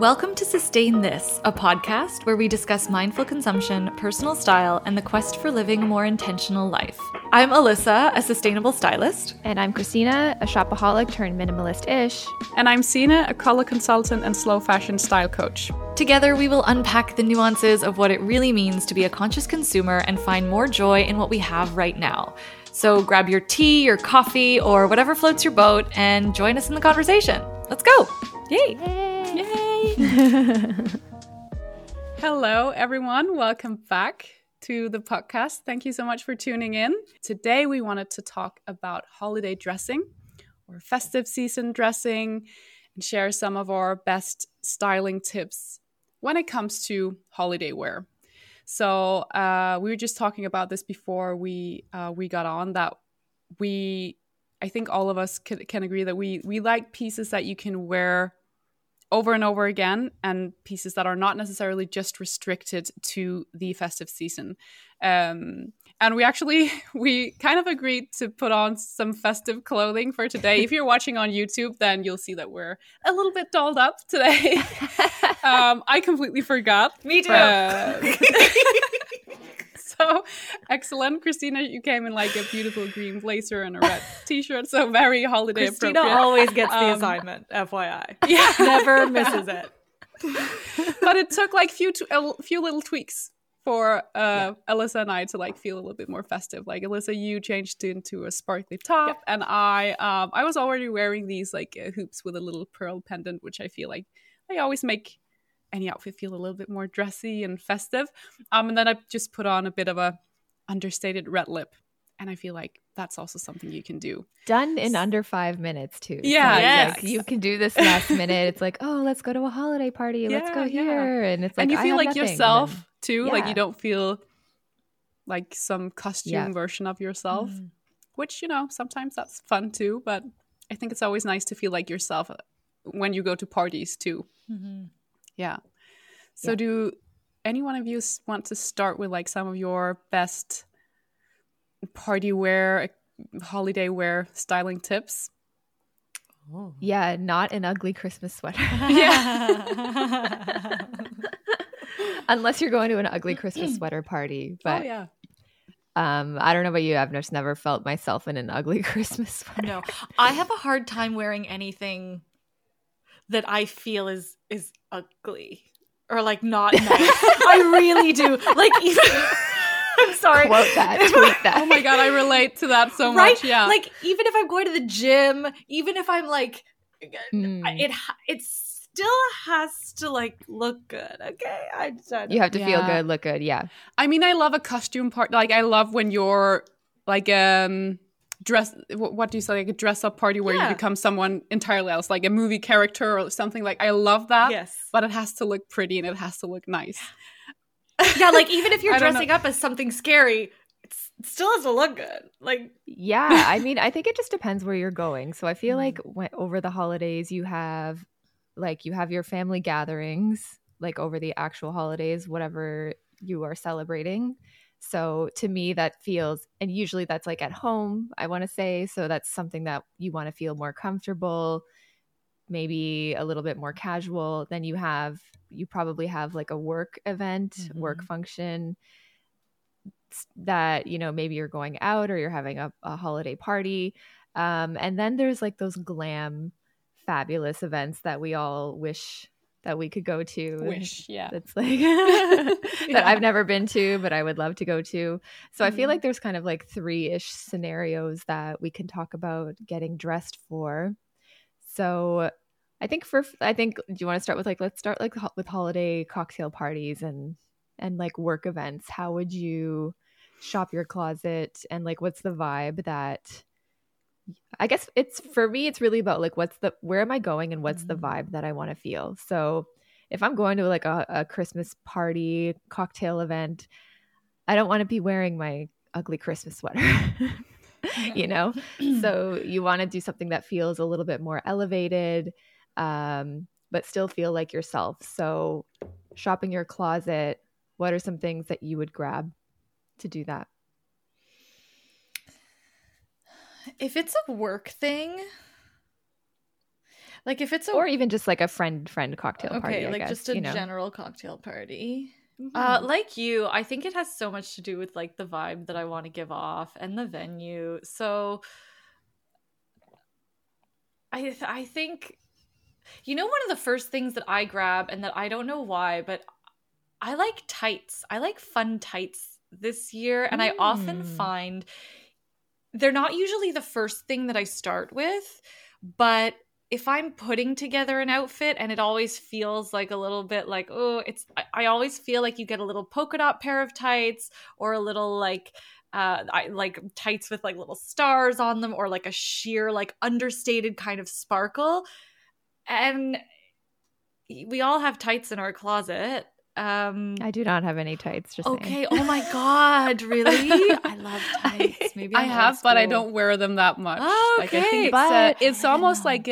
Welcome to Sustain This, a podcast where we discuss mindful consumption, personal style, and the quest for living a more intentional life. I'm Alyssa, a sustainable stylist. And I'm Christina, a shopaholic turned minimalist-ish. And I'm Sina, a color consultant and slow fashion style coach. Together, we will unpack the nuances of what it really means to be a conscious consumer and find more joy in what we have right now. So grab your tea, your coffee, or whatever floats your boat and join us in the conversation. Let's go! Yay! Yay! Hello, everyone. Welcome back to the podcast. Thank you so much for tuning in. Today, we wanted to talk about holiday dressing or festive season dressing and share some of our best styling tips when it comes to holiday wear. So we were just talking about this before we got on that I think all of us can agree that we like pieces that you can wear over and over again, and pieces that are not necessarily just restricted to the festive season. And we kind of agreed to put on some festive clothing for today. If you're watching on YouTube, then you'll see that we're a little bit dolled up today. I completely forgot. Me too. So excellent. Christina, you came in like a beautiful green blazer and a red t-shirt, so very holiday Christina appropriate. always gets the assignment, FYI. Yeah. Never misses it. But it took like a few little tweaks for Alyssa and I to like feel a little bit more festive. Like Alyssa, you changed into a sparkly top, and I was already wearing these like hoops with a little pearl pendant, which I feel like they always make any outfit feel a little bit more dressy and festive. And then I just put on a bit of a understated red lip, and I feel like that's also something you can do. Done in under 5 minutes too. Yeah, so yes. like, you can do this last minute. It's like, oh, let's go to a holiday party. Let's go here. And it's like, and you I feel have like nothing. yourself too. Like Yeah. you don't feel like some costume version of yourself, which, sometimes that's fun too. But I think it's always nice to feel like yourself when you go to parties too. Mm-hmm. Yeah. So do any one of you want to start with like some of your best party wear, holiday wear styling tips? Oh. Yeah, not an ugly Christmas sweater. Yeah. Unless you're going to an ugly Christmas sweater party. But yeah. I don't know about you. I've just never felt myself in an ugly Christmas sweater. No, I have a hard time wearing anything that I feel is ugly or like not nice. I really do. Like even I'm sorry. Quote that. Tweet that. Oh my God, I relate to that so Right? much. Yeah. Like even if I'm going to the gym, even if I'm like, it still has to like look good. Okay, You have to feel good, look good. Yeah. I mean, I love a costume part. Like I love when you're like dress. What do you say? Like a dress up party where you become someone entirely else, like a movie character or something. Like I love that. Yes. But it has to look pretty and it has to look nice. Yeah, like even if you're I don't dressing up as something scary, it still has to look good. Like Yeah, I mean, I think it just depends where you're going. So I feel like over the holidays, you have your family gatherings, like over the actual holidays, whatever you are celebrating. So to me, that feels, and usually that's like at home, I want to say. So that's something that you want to feel more comfortable, maybe a little bit more casual. Then you probably have like a work event, work function that, maybe you're going out or you're having a holiday party. And then there's like those glam, fabulous events that we all wish that we could go to. That's like that I've never been to, but I would love to go to. So I feel like there's kind of like 3-ish scenarios that we can talk about getting dressed for. So I think do you want to start with like, let's start like with holiday cocktail parties and like work events. How would you shop your closet, and like what's the vibe that, I guess for me, it's really about like where am I going and what's the vibe that I want to feel. So if I'm going to like a Christmas party, cocktail event, I don't want to be wearing my ugly Christmas sweater, So you want to do something that feels a little bit more elevated, but still feel like yourself. So shopping your closet, what are some things that you would grab to do that? if it's a work thing, Like if it's or even just like a friend cocktail party, like I guess, just a general cocktail party. Mm-hmm. Like you, I think it has so much to do with like the vibe that I want to give off and the venue. So I think, you know, one of the first things that I grab, and that I don't know why, but I like tights. I like fun tights this year, and I often find they're not usually the first thing that I start with, but if I'm putting together an outfit and it always feels like a little bit like, I always feel like you get a little polka dot pair of tights, or a little like I like tights with like little stars on them, or like a sheer like understated kind of sparkle. And we all have tights in our closet. I do not have any tights. Just okay. Oh my god, really? I love tights. Maybe I have, but I don't wear them that much. Oh, okay. Like, I think it's almost like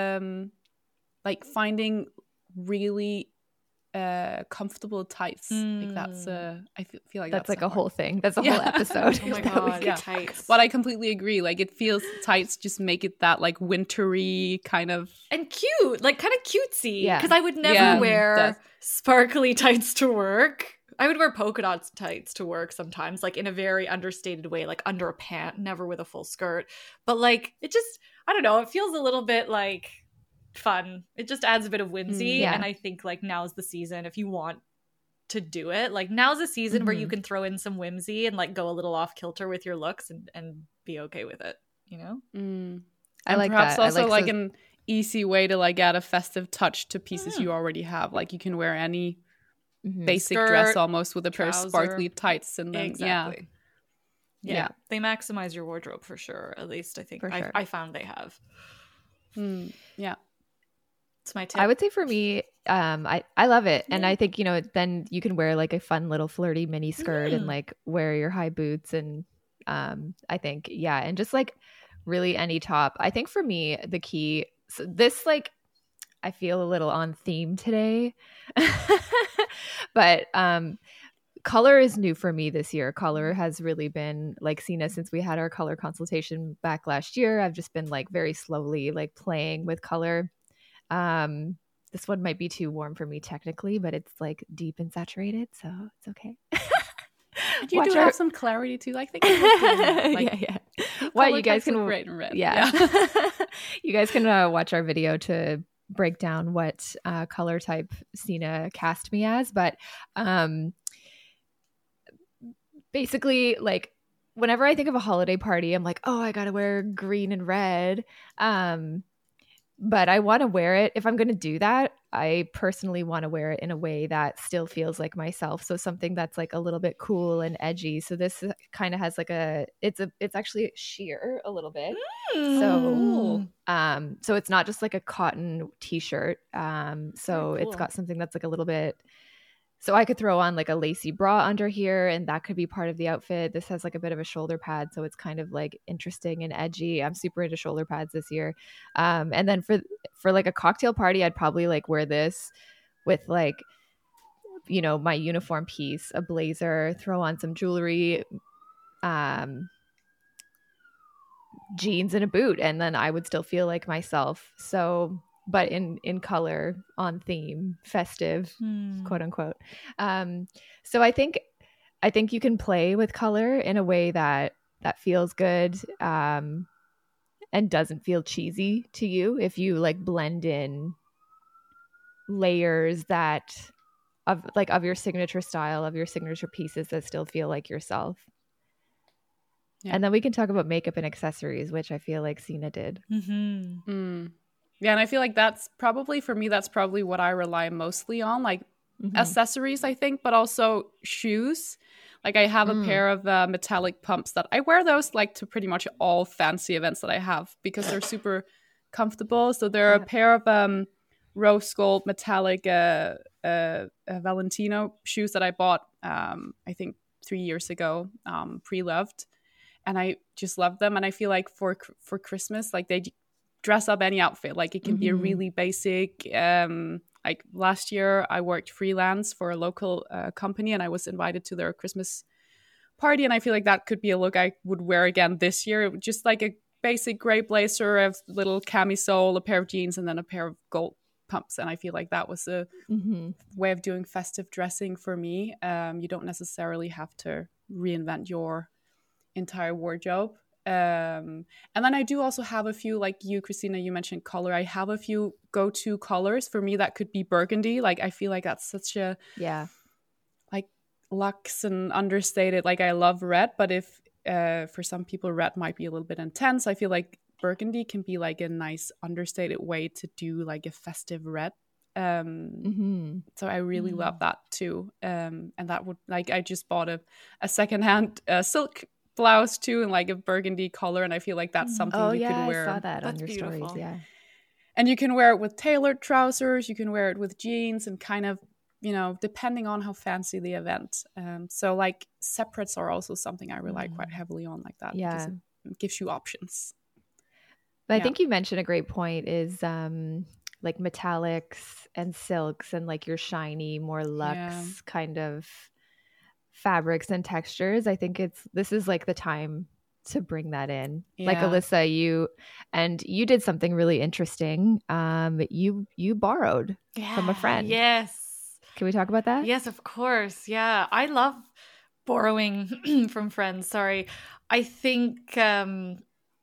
finding really comfortable tights. Like that's I feel like that's like a whole thing. That's a whole episode. Oh my god, tights. But I completely agree. Like it feels tights just make it that like wintry kind of, and cute, like kind of cutesy. Because I would never wear sparkly tights to work. I would wear polka dots tights to work sometimes, like in a very understated way, like under a pant, never with a full skirt. But like it just, I don't know, it feels a little bit like fun. It just adds a bit of whimsy. And I think like now's the season, if you want to do it, like now's the season where you can throw in some whimsy and like go a little off kilter with your looks and be okay with it, you know? I like perhaps that. Also like an easy way to like add a festive touch to pieces you already have. Like you can wear any basic skirt, dress almost with a pair of trouser, sparkly tights, and then yeah, they maximize your wardrobe for sure. At least I think I found they have. Yeah. It's my tip. I would say for me, I love it. And I think, you know, then you can wear like a fun little flirty mini skirt and like wear your high boots. And I think, and just like really any top. I think for me, the key, so this like, I feel a little on theme today, but color is new for me this year. Color has really been like Sina, since we had our color consultation back last year. I've just been like very slowly like playing with color. This one might be too warm for me technically, but it's like deep and saturated, so it's okay. You do have some clarity too. I think like, well, you guys can red and red. You guys can watch our video to break down what color type Sina cast me as, but basically like whenever I think of a holiday party, I'm like, oh, I gotta wear green and red. But I want to wear it. If I'm going to do that, I personally want to wear it in a way that still feels like myself. So something that's like a little bit cool and edgy. So this kind of has like it's actually sheer a little bit. So it's not just like a cotton t-shirt. So it's got something that's like a little bit, so I could throw on like a lacy bra under here and that could be part of the outfit. This has like a bit of a shoulder pad, so it's kind of like interesting and edgy. I'm super into shoulder pads this year. And then for like a cocktail party, I'd probably like wear this with like, you know, my uniform piece, a blazer, throw on some jewelry, jeans and a boot, and then I would still feel like myself. So but in color, on theme, festive, quote unquote. So I think you can play with color in a way that feels good and doesn't feel cheesy to you if you like blend in layers that of your signature style, of your signature pieces that still feel like yourself. And then we can talk about makeup and accessories, which I feel like Sina did. Yeah, and I feel like that's probably, for me, that's probably what I rely mostly on, like accessories, I think, but also shoes. Like I have a pair of metallic pumps that I wear those like to pretty much all fancy events that I have because they're super comfortable. So they're a pair of rose gold metallic Valentino shoes that I bought, I think 3 years ago, pre-loved. And I just love them. And I feel like for Christmas, like they dress up any outfit. Like it can be a really basic, like last year I worked freelance for a local company and I was invited to their Christmas party. And I feel like that could be a look I would wear again this year. Just like basic gray blazer, a little camisole, a pair of jeans, and then a pair of gold pumps. And I feel like that was a way of doing festive dressing for me. You don't necessarily have to reinvent your entire wardrobe. And then I do also have a few, like you, Christina, you mentioned color. I have a few go-to colors. For me, that could be burgundy. Like, I feel like that's such a like luxe and understated. Like, I love red, but if for some people red might be a little bit intense, I feel like burgundy can be like a nice understated way to do like a festive red. So I really love that too. And that would, like, I just bought a secondhand silk blouse too in like a burgundy color, and I feel like that's something you could wear. I saw that on your stories. And you can wear it with tailored trousers, you can wear it with jeans, and kind of, you know, depending on how fancy the event. So like separates are also something I rely quite heavily on, like that. Yeah, because it gives you options. But I think you mentioned a great point is like metallics and silks and like your shiny, more luxe kind of fabrics and textures. I think this is like the time to bring that in. Like Alyssa, you did something really interesting. You borrowed from a friend. Yes. Can we talk about that? Yes, of course. Yeah, I love borrowing from friends. Sorry. I think I've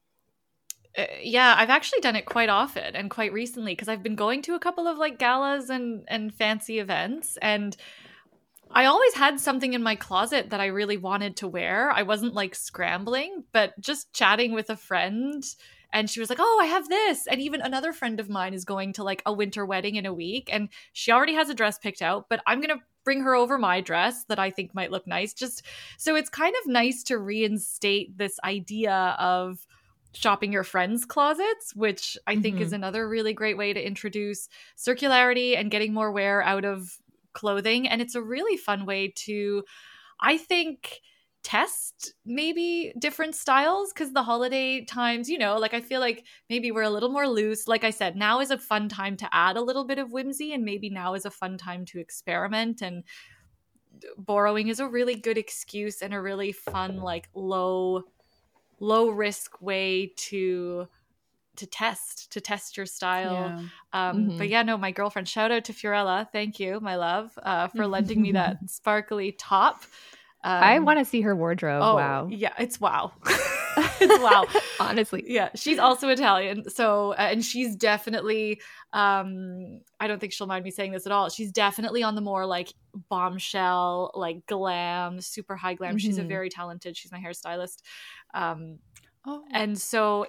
actually done it quite often and quite recently, because I've been going to a couple of like galas and fancy events, and I always had something in my closet that I really wanted to wear. I wasn't like scrambling, but just chatting with a friend, and she was like, oh, I have this. And even another friend of mine is going to like a winter wedding in a week, and she already has a dress picked out, but I'm going to bring her over my dress that I think might look nice. Just so it's kind of nice to reinstate this idea of shopping your friends' closets, which I think is another really great way to introduce circularity and getting more wear out of clothing. And it's a really fun way to, I think, test maybe different styles, because the holiday times, you know, like I feel like maybe we're a little more loose. Like I said, now is a fun time to add a little bit of whimsy, and maybe now is a fun time to experiment, and borrowing is a really good excuse and a really fun, like low risk way to test your style. But yeah, no, my girlfriend, shout out to Fiorella, thank you, my love, for lending me that sparkly top. I want to see her wardrobe. Wow. Yeah, it's wow. It's wow. Honestly. Yeah, she's also Italian. So, and she's definitely, I don't think she'll mind me saying this at all, she's definitely on the more like bombshell, like glam, super high glam. She's a very talented, she's my hairstylist. And so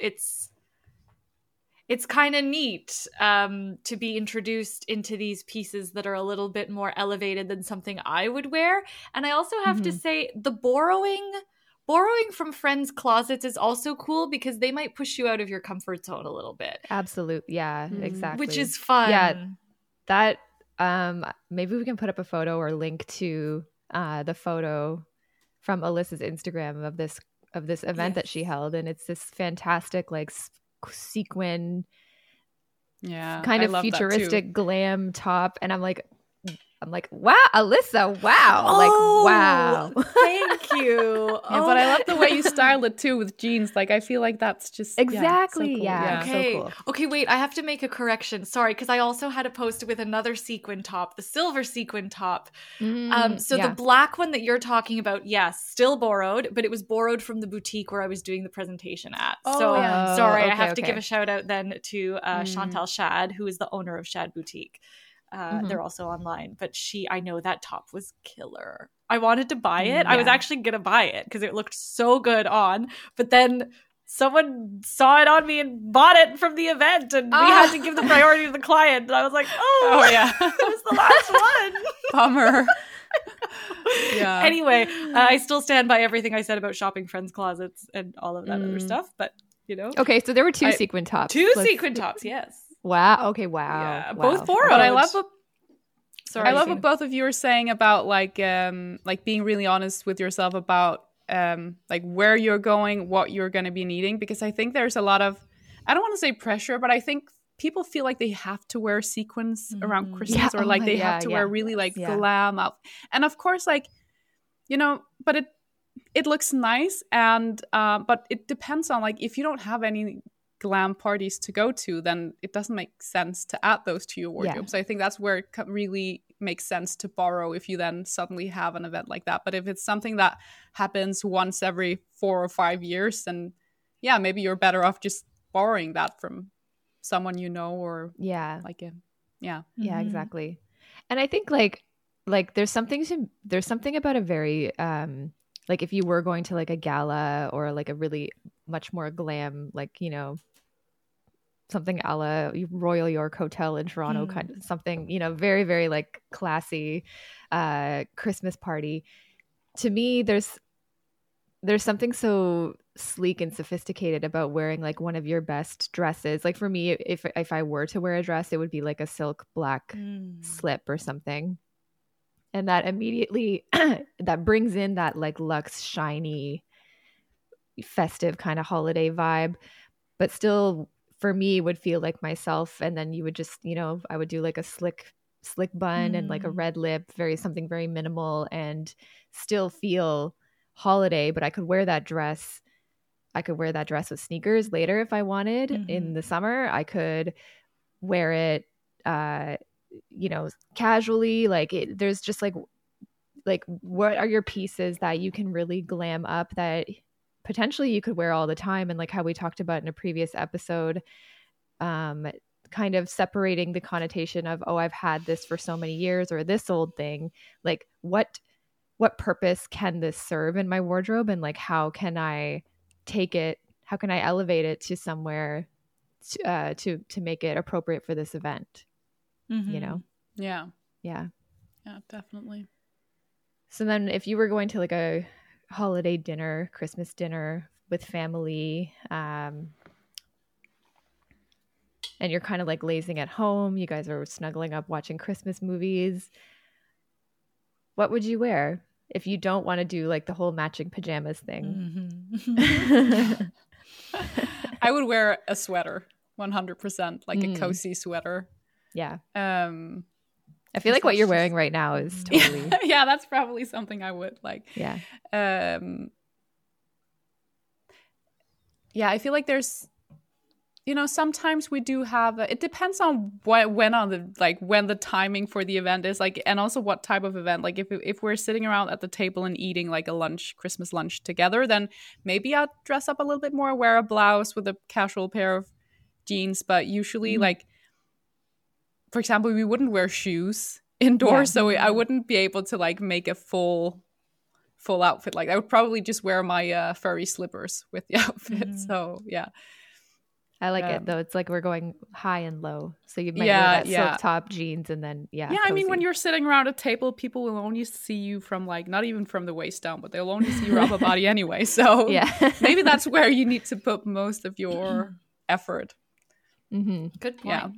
it's kind of neat to be introduced into these pieces that are a little bit more elevated than something I would wear. And I also have to say, the borrowing from friends' closets is also cool, because they might push you out of your comfort zone a little bit. Absolutely. Yeah, exactly. Which is fun. Yeah, that maybe we can put up a photo or link to the photo from Alyssa's Instagram of this event that she held, and it's this fantastic like sequin, kind of futuristic glam top, and I'm like, wow, Alyssa, wow, wow. Thank you. But I love the way you styled it too with jeans. Like, I feel like that's just exactly, so cool. Okay. So cool. Okay, wait, I have to make a correction. Sorry, because I also had a post with another sequin top, the silver sequin top. The black one that you're talking about, yes, still borrowed, but it was borrowed from the boutique where I was doing the presentation at. Sorry, I have to give a shout out then to Chantal Shad, who is the owner of Shad Boutique. They're also online, but I know that top was killer. I wanted to buy it. I was actually gonna buy it because it looked so good on, but then someone saw it on me and bought it from the event, and we had to give the priority to the client, and I was like, it was the last one. Bummer. Anyway, I still stand by everything I said about shopping friends' closets and all of that other stuff, but you know. Okay, so there were sequin tops. Sequin tops, yes. Wow. Okay. Wow. Yeah, both borrowed. But I love what both of you are saying about like being really honest with yourself about like where you're going, what you're going to be needing, because I think there's a lot of, I don't want to say pressure, but I think people feel like they have to wear sequins around Christmas, or they have to wear really like glam up. And of course, like, you know, but it looks nice, and but it depends on, like, if you don't have any glam parties to go to, then it doesn't make sense to add those to your wardrobe. So I think that's where it really makes sense to borrow if you then suddenly have an event like that. But if it's something that happens once every 4 or 5 years, then yeah, maybe you're better off just borrowing that from someone you know, or like a exactly. And I think like there's something about a very like if you were going to like a gala or like a really much more glam, like, you know, something a la Royal York Hotel in Toronto, kind of something, you know, very, very like classy Christmas party. To me, there's something so sleek and sophisticated about wearing like one of your best dresses. Like for me, if I were to wear a dress, it would be like a silk black slip or something. And that immediately that brings in that like luxe, shiny, festive kind of holiday vibe, but still for me would feel like myself. And then you would just, you know, I would do like a slick bun and like a red lip, something very minimal, and still feel holiday. But I could wear that dress with sneakers later if I wanted. In the summer I could wear it you know, casually. Like there's just like what are your pieces that you can really glam up that potentially you could wear all the time? And like how we talked about in a previous episode, kind of separating the connotation of, oh, I've had this for so many years, or this old thing, like what purpose can this serve in my wardrobe, and like how can I elevate it to somewhere to make it appropriate for this event, you know? Yeah, definitely. So then if you were going to like a holiday dinner, Christmas dinner with family, and you're kind of like lazing at home, you guys are snuggling up watching Christmas movies, what would you wear if you don't want to do like the whole matching pajamas thing? I would wear a sweater, 100%, like a cozy sweater. Yeah. I feel like what you're wearing right now is totally yeah, that's probably something I would like. Yeah. Yeah, I feel like there's, you know, sometimes we do have it depends on when the timing for the event is, like, and also what type of event. Like if we're sitting around at the table and eating like a Christmas lunch together, then maybe I'll dress up a little bit more, wear a blouse with a casual pair of jeans. But usually like, for example, we wouldn't wear shoes indoors, so I wouldn't be able to like make a full outfit. Like I would probably just wear my furry slippers with the outfit. So yeah, I like it though. It's like we're going high and low, so you might wear that silk top, jeans, and then cozy. I mean, when you're sitting around a table, people will only see you from like, not even from the waist down, but they'll only see your upper body anyway. So maybe that's where you need to put most of your effort. Good point.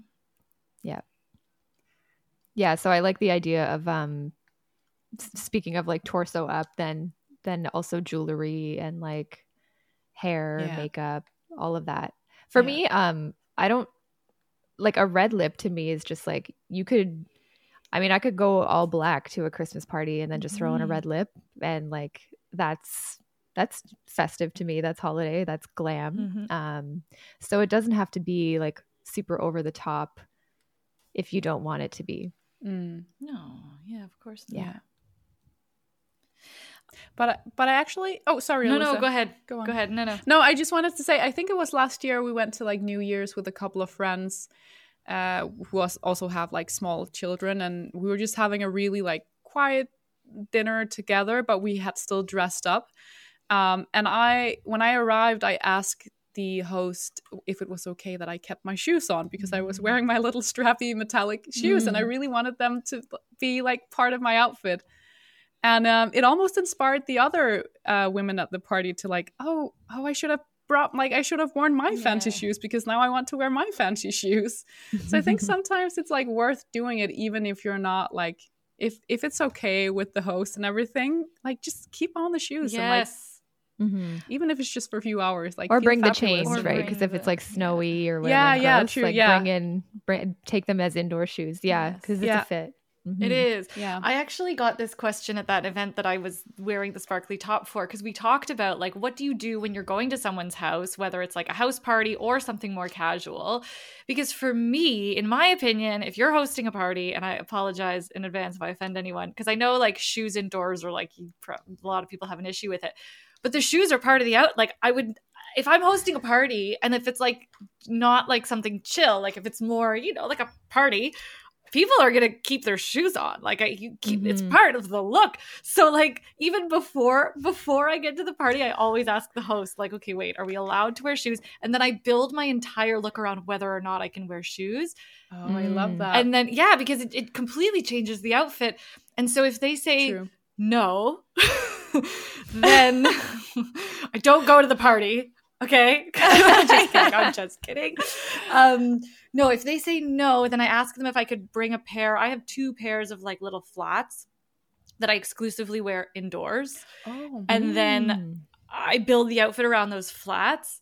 Yeah, so I like the idea of speaking of like torso up, then also jewelry and like hair, makeup, all of that. For me, I don't like a red lip. To me is just like, I could go all black to a Christmas party and then just throw in a red lip, and like that's festive to me. That's holiday. That's glam. So it doesn't have to be like super over the top if you don't want it to be. No, yeah, of course not. Yeah. But I actually, sorry, no, Alyssa. go ahead. Go on. Go ahead. No, I just wanted to say, I think it was last year we went to like New Year's with a couple of friends who also have like small children, and we were just having a really like quiet dinner together, but we had still dressed up. And when I arrived, I asked the host if it was okay that I kept my shoes on, because I was wearing my little strappy metallic shoes and I really wanted them to be like part of my outfit. And it almost inspired the other women at the party to like, I should have worn my fancy shoes, because now I want to wear my fancy shoes. So I think sometimes it's like worth doing it, even if you're not like, if it's okay with the host and everything, like just keep on the shoes. And like, even if it's just for a few hours, like, or bring the chains, right? Because if it's like snowy or whatever, true, like take them as indoor shoes, because it's a fit. It is. Yeah. I actually got this question at that event that I was wearing the sparkly top for, because we talked about like, what do you do when you're going to someone's house, whether it's like a house party or something more casual? Because for me, in my opinion, if you're hosting a party, and I apologize in advance if I offend anyone, because I know like shoes indoors, or like a lot of people have an issue with it, but the shoes are part of the out. Like I would, if I'm hosting a party, and if it's like not like something chill, like if it's more, you know, like a party, people are gonna keep their shoes on. Like it's part of the look. So like even before I get to the party, I always ask the host, like, okay, wait, are we allowed to wear shoes? And then I build my entire look around whether or not I can wear shoes. Oh, I love that. And then because it completely changes the outfit. And so if they say no, then I don't go to the party. Okay. I'm just kidding. No, if they say no, then I ask them if I could bring a pair. I have 2 pairs of like little flats that I exclusively wear indoors. Oh, and then I build the outfit around those flats.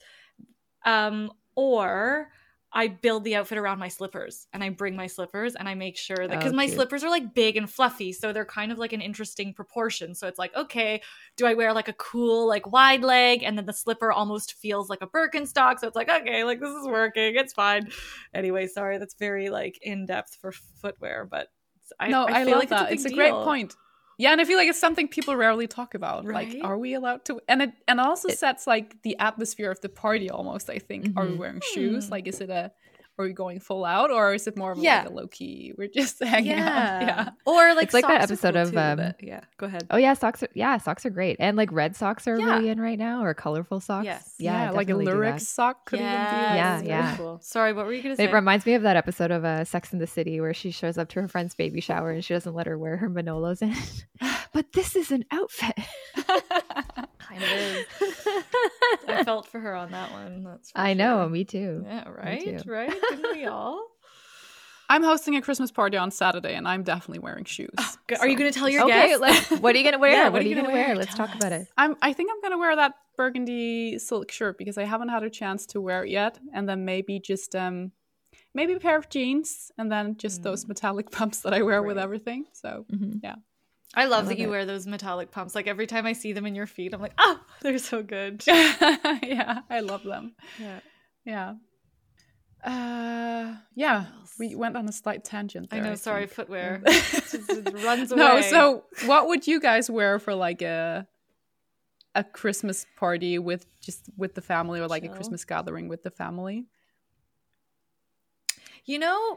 Or I build the outfit around my slippers, and I bring my slippers, and I make sure that, because my slippers are like big and fluffy, so they're kind of like an interesting proportion. So it's like, okay, do I wear like a cool like wide leg, and then the slipper almost feels like a Birkenstock, so it's like, okay, like this is working, it's fine. Anyway, sorry, that's very like in depth for footwear, but I feel love like that. It's a great point. Yeah, and I feel like it's something people rarely talk about. Right? Like, are we allowed to? And it also sets like the atmosphere of the party almost, I think. Are we wearing shoes? Like, are we going full out, or is it more of like a low key? We're just hanging out. Yeah. Or like it's like that episode of go ahead. Oh yeah, socks are great, and like red socks are really in right now, or colorful socks. Yes. Yeah, like a lyric sock could even be. Yeah. Cool. Sorry, what were you gonna say? It reminds me of that episode of Sex and the City where she shows up to her friend's baby shower and she doesn't let her wear her Manolos in. But this is an outfit. Kind of is. I felt for her on that one. That's I know, me too. Yeah, right, me too. Right. Didn't we all? I'm hosting a Christmas party on Saturday, and I'm definitely wearing shoes. Are you going to tell your guests? Okay, what are you going to wear? What are you going to wear? Let's talk about it. I think I'm going to wear that burgundy silk shirt because I haven't had a chance to wear it yet, and then maybe just maybe a pair of jeans, and then just those metallic pumps that I wear with everything. So yeah. I love that you wear those metallic pumps. Like every time I see them in your feet, I'm like, oh, they're so good. Yeah, I love them. Yeah. We went on a slight tangent there, I know, sorry, footwear. It runs away. No, so what would you guys wear for like a Christmas party with the family, or like a Christmas gathering with the family? You know,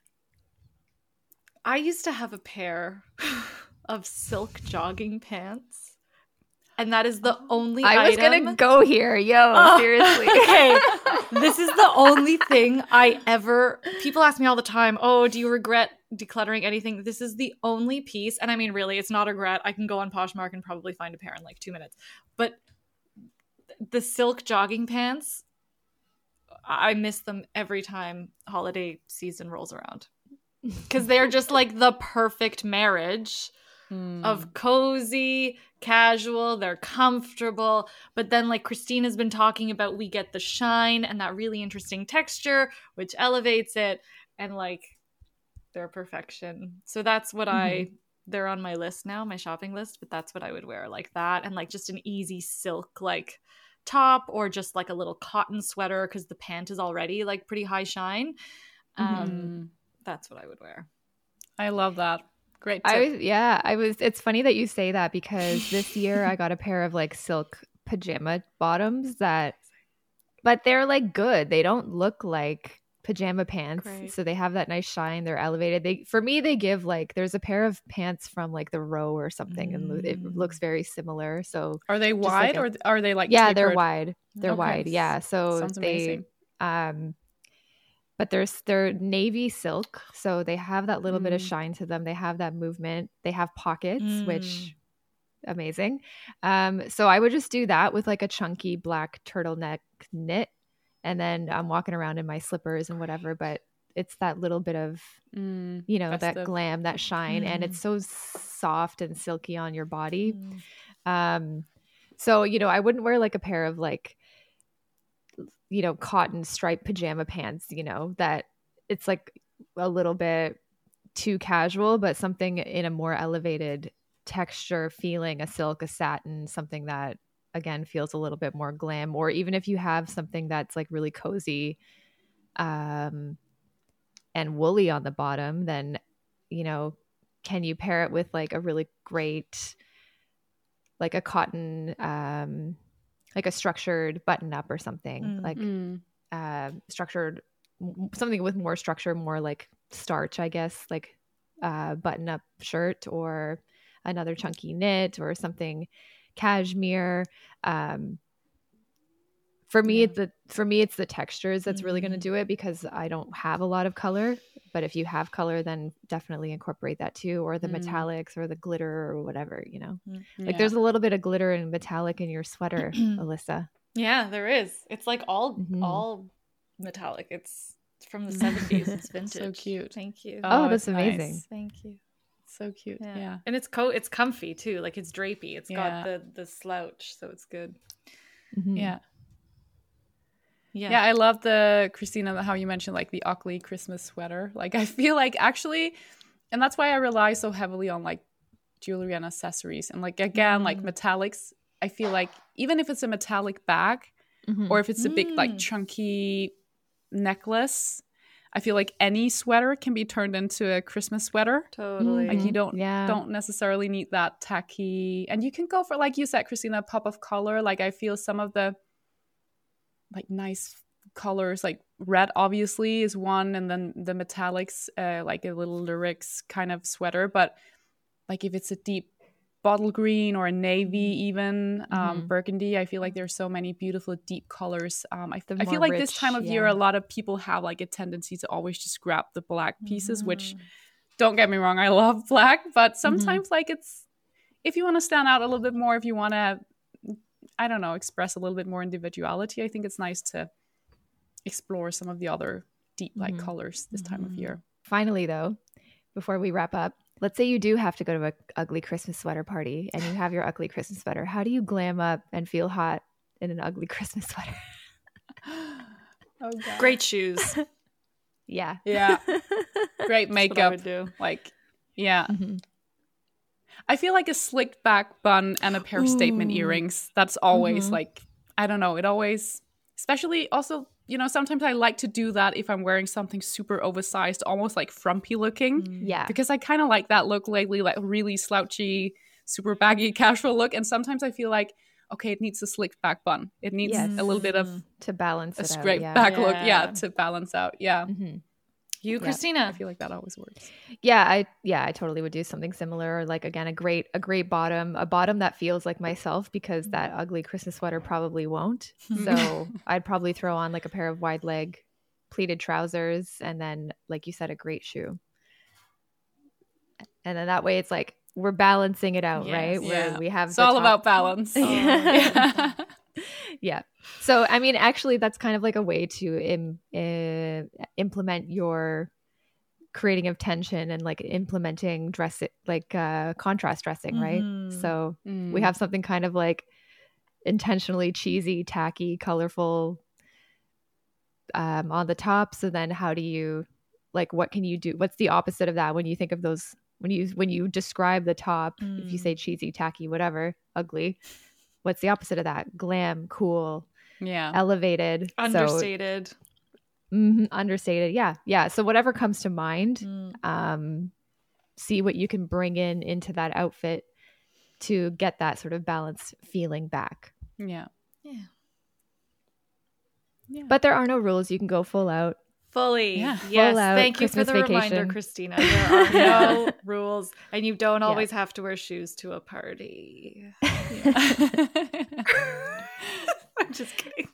I used to have a pair of silk jogging pants, and that is the only I was gonna go here. Seriously. Okay. This is the only thing people ask me all the time, oh, do you regret decluttering anything? This is the only piece, and I mean, really, it's not a regret. I can go on Poshmark and probably find a pair in like 2 minutes. But the silk jogging pants, I miss them every time holiday season rolls around, because they're just like the perfect marriage of cozy, casual, they're comfortable, but then like Christine has been talking about, we get the shine and that really interesting texture, which elevates it, and like they're perfection. So that's what they're on my list now, my shopping list, but that's what I would wear, like that, and like just an easy silk like top, or just like a little cotton sweater, because the pant is already like pretty high shine. That's what I would wear. I love that. Great tip. It's funny that you say that, because this year I got a pair of like silk pajama bottoms but they're like good. They don't look like pajama pants. Great. So they have that nice shine. They're elevated. For me, they give like, there's a pair of pants from like the Row or something, and it looks very similar. So are they wide, or are they like tapered? They're wide. They're wide. Yeah. So sounds amazing. But they're navy silk, so they have that little bit of shine to them. They have that movement. They have pockets, which amazing. So I would just do that with like a chunky black turtleneck knit, and then I'm walking around in my slippers and whatever. But it's that little bit of that glam, that shine, and it's so soft and silky on your body. So I wouldn't wear like a pair of like cotton striped pajama pants, that it's like a little bit too casual, but something in a more elevated texture feeling, a silk, a satin, something that again feels a little bit more glam. Or even if you have something that's like really cozy and woolly on the bottom, then, you know, can you pair it with like a really great, like a cotton, like a structured button up or something, structured, something with more structure, more like starch, I guess, like button up shirt or another chunky knit or something cashmere. For me, it's the textures that's really going to do it, because I don't have a lot of color. But if you have color, then definitely incorporate that too, or the metallics or the glitter or whatever, you know. Like there's a little bit of glitter and metallic in your sweater, Alyssa. Yeah, there is. It's like all metallic. It's from the 70s. It's vintage. So cute. Thank you. Oh, that's amazing. Nice. Thank you. So cute. Yeah. And it's it's comfy too. Like it's drapey. It's got the slouch, so it's good. Yeah. Yeah, I love Christina, how you mentioned like the ugly Christmas sweater. Like I feel like actually, and that's why I rely so heavily on like jewelry and accessories. And like again, like metallics, I feel like even if it's a metallic bag or if it's a big like chunky necklace, I feel like any sweater can be turned into a Christmas sweater. Totally. Like you don't necessarily need that tacky. And you can go for, like you said, Christina, a pop of color. Like I feel some of the like nice colors, like red obviously is one, and then the metallics, like a little lyrics kind of sweater. But like if it's a deep bottle green or a navy, even burgundy, I feel like there's so many beautiful deep colors. I feel like this time of year a lot of people have like a tendency to always just grab the black pieces, which, don't get me wrong, I love black, but sometimes like it's, if you want to stand out a little bit more, if you want to, I don't know, express a little bit more individuality, I think it's nice to explore some of the other deep like colors this time of year. Finally though, before we wrap up, let's say you do have to go to an ugly Christmas sweater party and you have your ugly Christmas sweater. How do you glam up and feel hot in an ugly Christmas sweater? Oh God. Great shoes. Yeah. Great makeup. I would do. Like, I feel like a slicked back bun and a pair of statement earrings. That's always like, I don't know, it always, especially also, you know, sometimes I like to do that if I'm wearing something super oversized, almost like frumpy looking. Yeah. Because I kind of like that look lately, like really slouchy, super baggy, casual look. And sometimes I feel like, okay, it needs a slicked back bun. It needs a little bit of to balance a straight back look. Yeah, to balance out. Yeah. You, Christina? I feel like that always works. Yeah, I totally would do something similar. Like again, a great bottom, a bottom that feels like myself, because that ugly Christmas sweater probably won't. So I'd probably throw on like a pair of wide leg pleated trousers, and then, like you said, a great shoe. And then that way, it's like we're balancing it out, right? Where we have it's all about balance. Yeah. So, I mean, actually, that's kind of like a way to implement your creating of tension and like implementing contrast dressing, right? So we have something kind of like intentionally cheesy, tacky, colorful on the top. So then how do you, like, what can you do? What's the opposite of that when you think of those, when you describe the top, if you say cheesy, tacky, whatever, ugly, what's the opposite of that? Glam, cool, elevated, understated. Understated. Yeah. So whatever comes to mind, see what you can bring into that outfit to get that sort of balanced feeling back. Yeah. But there are no rules. You can go full out. Fully. Yeah. Yes. Full out Thank you Christmas for the reminder, Christina. There are no rules, and you don't always have to wear shoes to a party. I'm just kidding.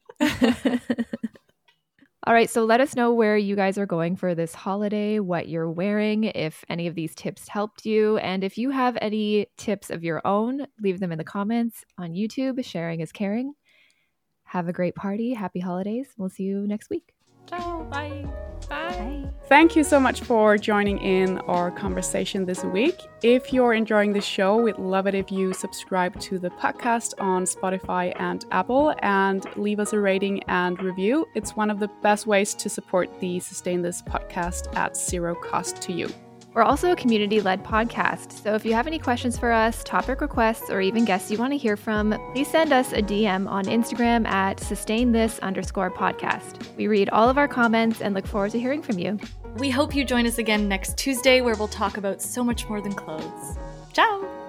All right, so let us know where you guys are going for this holiday, what you're wearing, if any of these tips helped you. And if you have any tips of your own, leave them in the comments on YouTube. Sharing is caring. Have a great party. Happy holidays. We'll see you next week. Ciao. Bye. Bye. Thank you so much for joining in our conversation this week. If you're enjoying the show, we'd love it if you subscribe to the podcast on Spotify and Apple and leave us a rating and review. It's one of the best ways to support the Sustain This podcast at zero cost to you. We're also a community-led podcast, so if you have any questions for us, topic requests, or even guests you want to hear from, please send us a DM on Instagram at sustainthis_podcast. We read all of our comments and look forward to hearing from you. We hope you join us again next Tuesday, where we'll talk about so much more than clothes. Ciao!